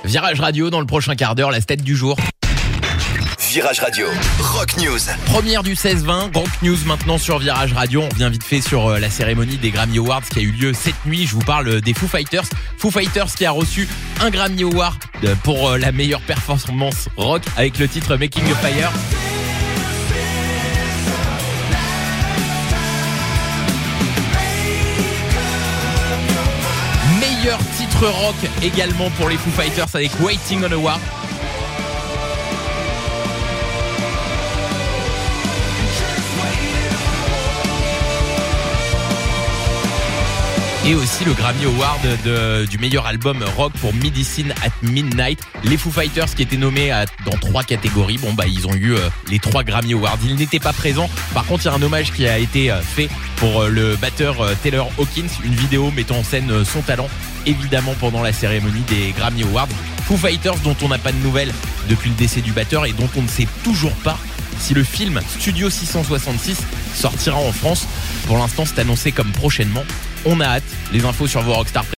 Virage Radio dans le prochain quart d'heure, la stat du jour. Virage Radio, Rock News. Première du 16-20, Rock News maintenant sur Virage Radio. On revient vite fait sur la cérémonie des Grammy Awards qui a eu lieu cette nuit. Je vous parle des Foo Fighters. Foo Fighters qui a reçu un Grammy Award pour la meilleure performance rock avec le titre Making a Fire. Meilleur titre rock également pour les Foo Fighters avec Waiting on a War. Et aussi le Grammy Award du meilleur album rock pour Medicine at Midnight. Les Foo Fighters qui étaient nommés dans 3 catégories. Ils ont eu les 3 Grammy Awards. Ils n'étaient pas présents. Par contre, il y a un hommage qui a été fait pour le batteur Taylor Hawkins. Une vidéo mettant en scène son talent, évidemment, pendant la cérémonie des Grammy Awards. Foo Fighters dont on n'a pas de nouvelles depuis le décès du batteur et dont on ne sait toujours pas si le film Studio 666 sortira en France. Pour l'instant, c'est annoncé comme prochainement. On a hâte. Les infos sur vos Rockstar.